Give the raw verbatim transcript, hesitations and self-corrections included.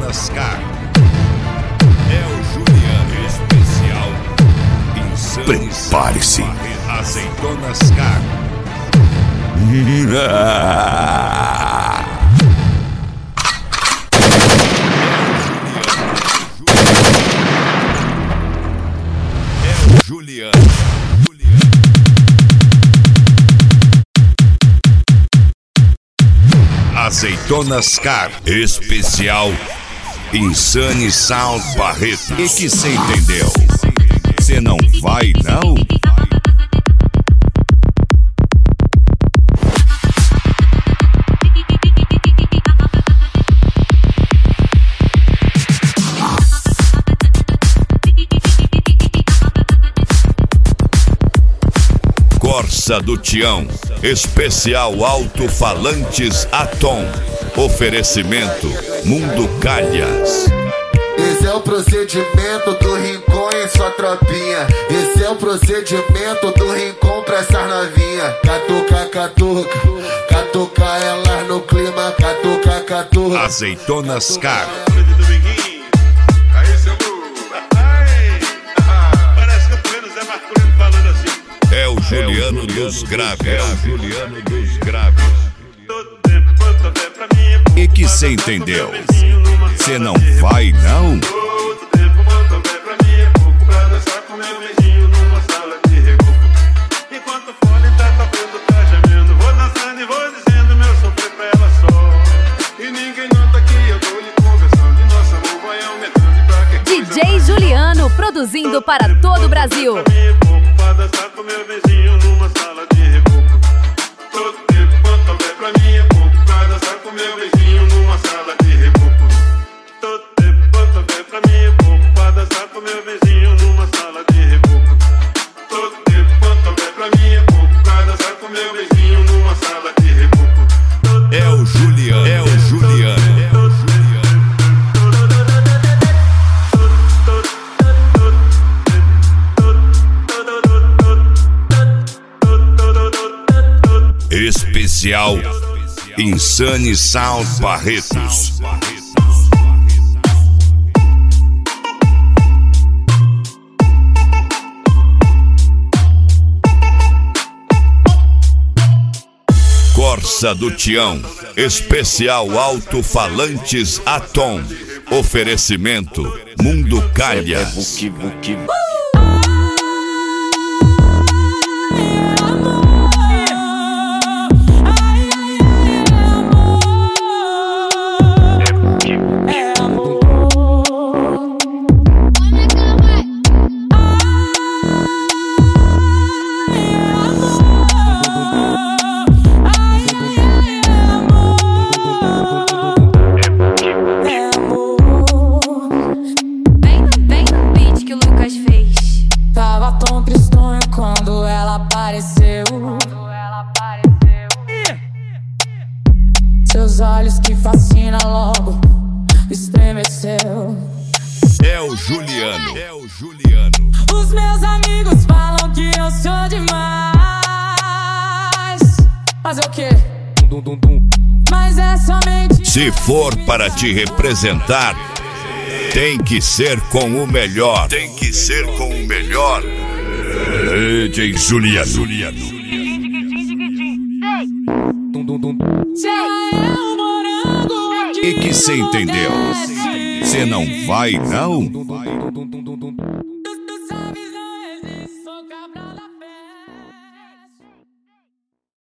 Azeitonas Car. É o Juliano especial. Prepare-se. Azeitonas Car. É o Juliano. Azeitonas Car, especial Insane Sound Barretos. E que cê entendeu? Cê não vai não? Corsa do Tião, especial alto-falantes Atom. Oferecimento Mundo Calhas. Esse é o procedimento do Rincon em sua tropinha. Esse é o procedimento do Rincon pra essas novinha. Catuca, catuca, catuca elas no clima. Catuca, catuca. Azeitonas Car. É o Juliano dos Graves. É o Juliano dos Graves. E que cê entendeu? Cê não vai não? D J Juliano, produzindo para todo o Brasil. Meu vizinho numa sala de reboco. Todo tempo quanto houver pra mim é pouco. Pra dançar com meu vizinho numa sala de reboco. Todo tempo quanto houver pra mim é pouco. Pra dançar com meu vizinho numa sala de reboco. Todo tempo quanto houver pra mim é pouco. Pra dançar com meu vizinho numa sala de reboco. É o Juliano. É o Juliano. Especial Insane Sound Barretos. Corsa do Tião, especial alto-falantes Atom. Oferecimento Mundo Calhas. Seus olhos que fascinam logo estremeceu. É o Juliano. É o Juliano. Os meus amigos falam que eu sou demais. Fazer o quê? Dum, dum, dum. Mas é somente. Se for para te representar, tem que ser com o melhor. Tem que ser com o melhor. D J Juliano. Juliano. E que cê entendeu? Cê não vai não?